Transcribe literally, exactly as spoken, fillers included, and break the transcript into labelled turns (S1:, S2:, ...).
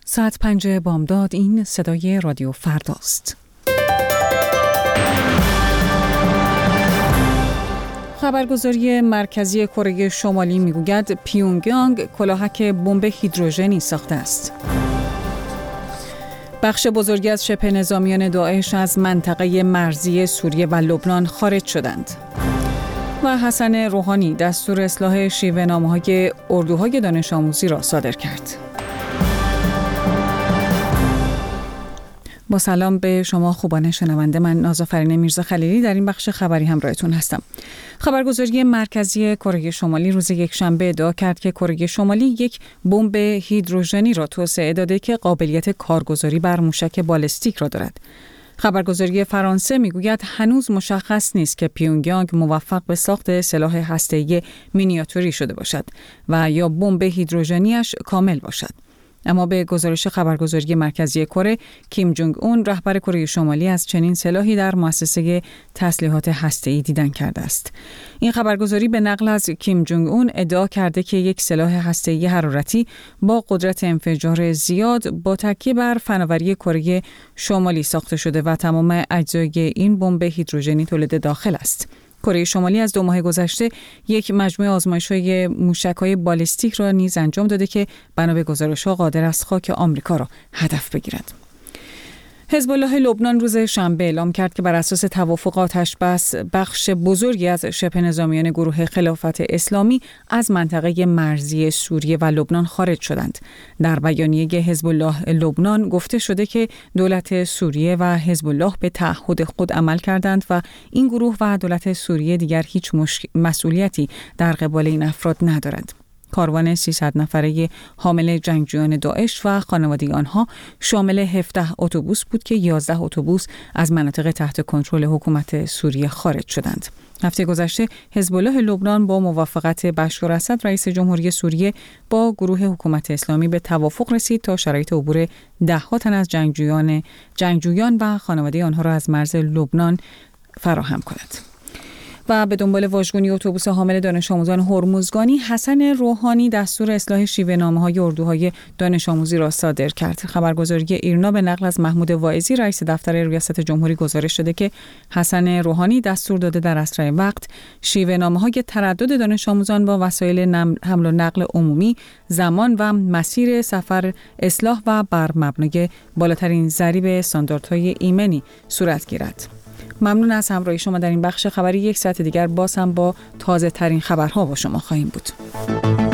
S1: ساعت پنج بامداد. این صدای رادیو فرداست. خبرگزاری مرکزی کره شمالی میگوید پیونگیانگ کلاهک بمب هیدروژنی ساخته است. بخش بزرگی از شبه نظامیان داعش از منطقه مرزی سوریه و لبنان خارج شدند. و حسن روحانی دستور اصلاح شیوه نامه‌های اردوهای دانش آموزی را صادر کرد. با سلام به شما خوبان شنونده، من نازافرین میرزا خلیلی در این بخش خبری همراهتون هستم. خبرگزاری مرکزی کره شمالی روز یکشنبه ادعا کرد که کره شمالی یک بمب هیدروژنی را توسعه داده که قابلیت کارگزاری بر موشک بالستیک را دارد. خبرگزاری فرانسه میگوید هنوز مشخص نیست که پیونگیانگ موفق به ساخت سلاح هسته‌ای مینیاتوری شده باشد و یا بمب هیدروژنی‌اش کامل باشد. اما به گزارش خبرگزاری مرکزی کره، کیم جونگ اون رهبر کره شمالی از چنین سلاحی در مؤسسه تسلیحات هسته‌ای دیدن کرده است. این خبرگزاری به نقل از کیم جونگ اون ادعا کرده که یک سلاح هسته‌ای حرارتی با قدرت انفجار زیاد با تکیه بر فناوری کره شمالی ساخته شده و تمام اجزای این بمب هیدروژنی تولید داخل است. کره شمالی از دو ماه گذشته یک مجموعه آزمایش‌های موشک‌های بالستیک را نیز انجام داده که بنا به گزارش‌ها قادر است خاک آمریکا را هدف بگیرد. حزب الله لبنان روز شنبه اعلام کرد که بر اساس توافق آتش بس بخش بزرگی از شبه نظامیان گروه خلافت اسلامی از منطقه مرزی سوریه و لبنان خارج شدند. در بیانیه حزب الله لبنان گفته شده که دولت سوریه و حزب الله به تعهد خود عمل کردند و این گروه و دولت سوریه دیگر هیچ مشک... مسئولیتی در قبال این افراد ندارند. کاروان سیصد نفره حامل جنگجویان داعش و خانواده آنها شامل هفده اتوبوس بود که یازده اتوبوس از مناطق تحت کنترل حکومت سوریه خارج شدند. هفته گذشته حزب الله لبنان با موافقت بشار اسد رئیس جمهوری سوریه با گروه حکومت اسلامی به توافق رسید تا شرایط عبور ده ها تن از جنگجویان جنگجویان و خانواده آنها را از مرز لبنان فراهم کند. و به دنبال واژگونی اتوبوس حامل دانش آموزان هرمزگانی، حسن روحانی دستور اصلاح شیوه نامه‌های اردوهای دانش آموزی را صادر کرد. خبرگزاری ایرنا به نقل از محمود واعظی رئیس دفتر ریاست جمهوری گزارش شده که حسن روحانی دستور داده در اسرع وقت شیوه نامه‌های تردد دانش آموزان با وسایل حمل و نقل عمومی، زمان و مسیر سفر اصلاح و بر مبنای بالاترین ضریب استانداردهای ایمنی صورت گیرد. ممنون از همراهی شما در این بخش خبری. یک ساعت دیگر باز هم با تازه ترین خبرها با شما خواهیم بود.